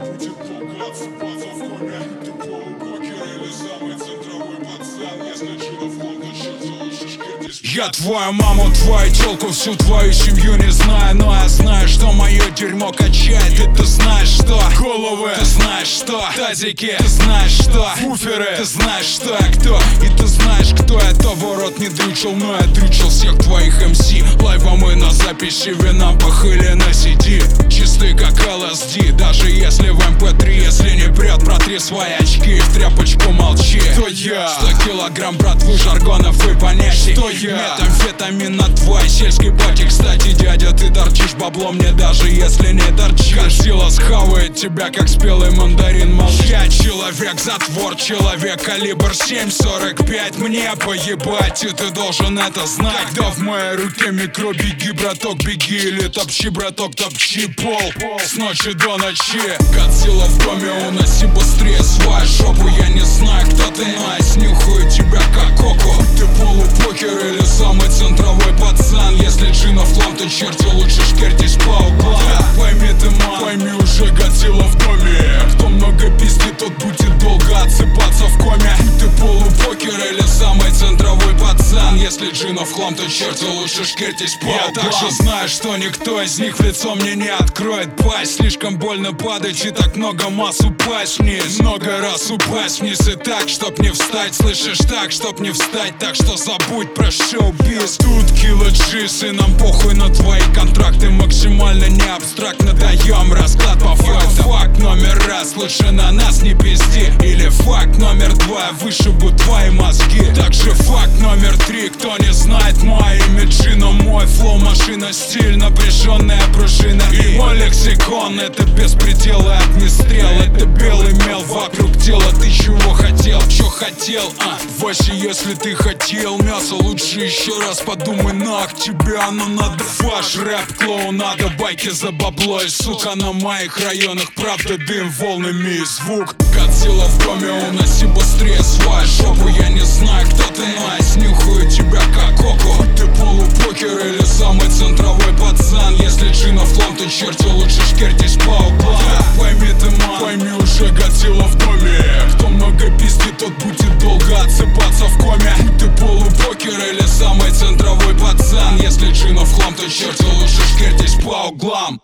будет долго отсыпаться в коме. Ты полупокер или самый центровой пацан. Если джинов лом, то черт лучше шкертись. Я твою маму, твою тёлку, всю твою семью не знаю, но я знаю, что мое дерьмо качает. И ты знаешь, что головы, ты знаешь, что тазики, ты знаешь, что буферы, ты знаешь, что я кто. И ты знаешь, кто я, того рот не дрючил, но я дрючил всех твоих МС. Лайвом и на записи вина пахали на CD. Чистый как LSD, даже если в MP3. Если не прет, протри свои очки, в тряпочку молчи. Кто я? 100 килограмм братвы, жаргонов и понятий. Кто я? Метамфетамин на твой сельский батик. Кстати, дядя, ты торчишь бабло мне, даже если не торчишь. Годзилла схавает тебя, как спелый мандарин. Молчи. Я человек-затвор, человек калибр 7.45. Мне поебать, и ты должен это знать. Когда в моей руке микро, беги, браток, беги. Или топчи, браток, топчи пол с ночи до ночи. Годзилла в доме, уноси быстрее свою жопу. Я не знаю, кто ты, но я снюхаю тебя как коку. Ты полупокер или самый центровой пацан. Если джинов хлам, то черти лучше шкертись по углам. Пойми ты, ман, пойми уже, Годзилла в доме. Кто много пиздит, тот будет долго отсыпаться в коме. Ты полупокер или самый центровой пацан. Если джинов хлам, то черти лучше шкертись по углам. Я также знаю, что никто из них в лицо мне не откроет пасть. Слишком больно падать и так много масс упасть вниз. Много раз упасть вниз и так, чтоб не встать. Слышишь, так, чтоб не встать. Так что забудь про шоу-биз. Тут килло-джиз, и нам похуй на твои контракты. Максимально не абстрактно даем расклад по фактам. Факт номер раз, лучше на нас не пизди. Или факт номер два, вышибу твои мозги. Также факт номер три, кто не знает мой имидж, но мой флоу, машина, стиль, напряженная пружина. И мой лексикон, это беспредел и огнестрел. Это белый мел вокруг тела. Ты чего хотел, чё хотел, а? Вообще, если ты хотел мясо, лучше еще раз подумай, нах тебе оно надо. Ваш рэп, клоун, надо байки за бабло. И сука, на моих районах правда дым волнами и звук. Годзилла в доме, уноси быстрее свою жопу. Я не знаю, кто ты, но я снюхаю тебя как коку. Ты полупокер или самый центровой пацан. Если джинов хлам, то черти лучше шкертись по углам. Пойми ты, ман, пойми уже, Годзилла в доме. Кто много пиздит, тот будет долго отсыпаться в коме. Ты полупокер или самый центровой пацан. Если джинов хлам, то черти лучше шкертись по углам.